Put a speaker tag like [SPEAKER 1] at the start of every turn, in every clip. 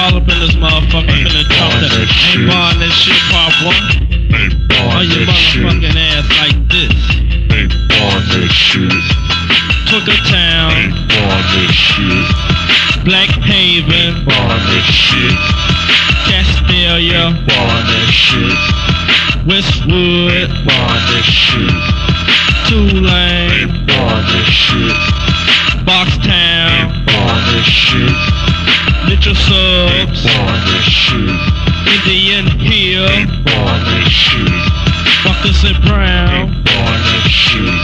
[SPEAKER 1] all up in this motherfucker, finna talk that. Ain't born that shit, part 1. On your motherfucking ass like this.
[SPEAKER 2] Ain't born that shit.
[SPEAKER 1] Twicker Town.
[SPEAKER 2] Ain't born that shit.
[SPEAKER 1] Black Haven.
[SPEAKER 2] Born that shit.
[SPEAKER 1] Castelia.
[SPEAKER 2] Born that shit.
[SPEAKER 1] Westwood.
[SPEAKER 2] Born that shit.
[SPEAKER 1] Tulane.
[SPEAKER 2] Born that shit.
[SPEAKER 1] Boxtown.
[SPEAKER 2] Born that shit.
[SPEAKER 1] Mitchell Subs.
[SPEAKER 2] Born that shit.
[SPEAKER 1] Indian Hill.
[SPEAKER 2] Born that shit.
[SPEAKER 1] Buckers and Brown.
[SPEAKER 2] Born that shit.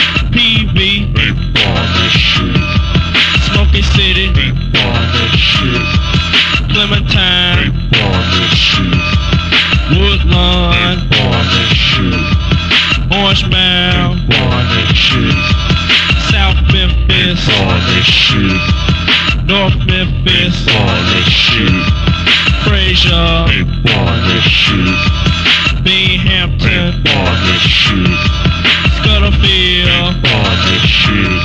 [SPEAKER 1] PV.
[SPEAKER 2] Born that shit.
[SPEAKER 1] Smoky City.
[SPEAKER 2] Born that shit.
[SPEAKER 1] Clementine.
[SPEAKER 2] Born that shit.
[SPEAKER 1] Woodlawn.
[SPEAKER 2] Born that shit.
[SPEAKER 1] Orange Mound.
[SPEAKER 2] Born that shit.
[SPEAKER 1] South Memphis.
[SPEAKER 2] Born that shit.
[SPEAKER 1] North Memphis.
[SPEAKER 2] Born that shit.
[SPEAKER 1] Frazier.
[SPEAKER 2] Born that shit.
[SPEAKER 1] Binghamton.
[SPEAKER 2] Born that shit.
[SPEAKER 1] Scutterfield.
[SPEAKER 2] Born that shit.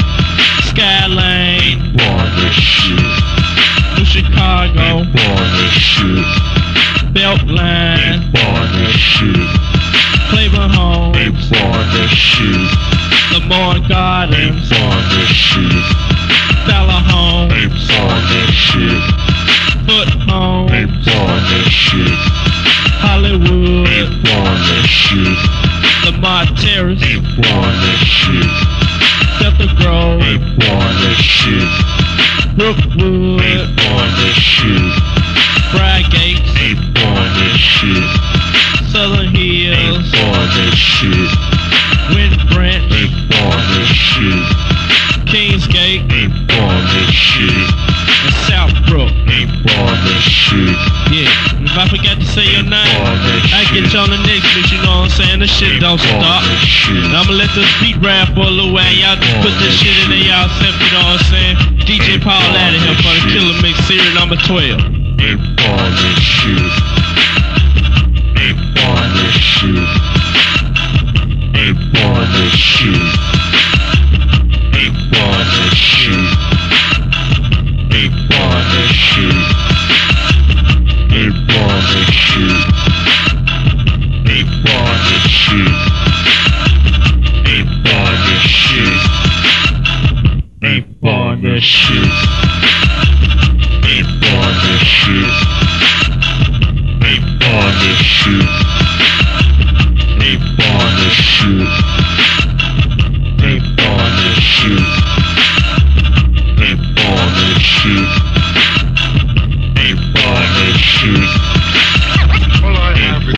[SPEAKER 1] Skylane.
[SPEAKER 2] Born that shit.
[SPEAKER 1] New Chicago.
[SPEAKER 2] Born that shit.
[SPEAKER 1] Beltline.
[SPEAKER 2] Born that shit.
[SPEAKER 1] Claiborne Homes.
[SPEAKER 2] Born that shit.
[SPEAKER 1] Lamar Gardens.
[SPEAKER 2] Born that shit.
[SPEAKER 1] Fowler Homes.
[SPEAKER 2] Born that shit.
[SPEAKER 1] Foot Homes.
[SPEAKER 2] Born that shit.
[SPEAKER 1] Hollywood.
[SPEAKER 2] Born that shit.
[SPEAKER 1] Lamar Terrace.
[SPEAKER 2] Born that shit.
[SPEAKER 1] Delta Grove.
[SPEAKER 2] Born that shit.
[SPEAKER 1] Brookwood.
[SPEAKER 2] Born that shit.
[SPEAKER 1] Brygates.
[SPEAKER 2] Born that shit.
[SPEAKER 1] Southern Hills.
[SPEAKER 2] Born that shit.
[SPEAKER 1] Wind Branch.
[SPEAKER 2] Born that shit.
[SPEAKER 1] Kingsgate.
[SPEAKER 2] Born that shit.
[SPEAKER 1] And Southbrook.
[SPEAKER 2] Born that shit.
[SPEAKER 1] Yeah. If I forgot to say your name,
[SPEAKER 2] Born that
[SPEAKER 1] I get you on the next bitch, you know what I'm saying? This shit don't
[SPEAKER 2] Born
[SPEAKER 1] stop.
[SPEAKER 2] that shit.
[SPEAKER 1] And I'ma let this beat rap for a little while. Y'all just put this shit in there, y'all simp, you know what I'm saying? DJ Paul out of here for the Killer Mix series number 12.
[SPEAKER 2] Born that shit. Born that shit. Born that shit. Born that shit. Born that shit. Born that shit. Born that shit. Born that shit. Born that shit. Born that shit. Born that shit. Born that shit. Born that shit. Born that shit. Born that shit.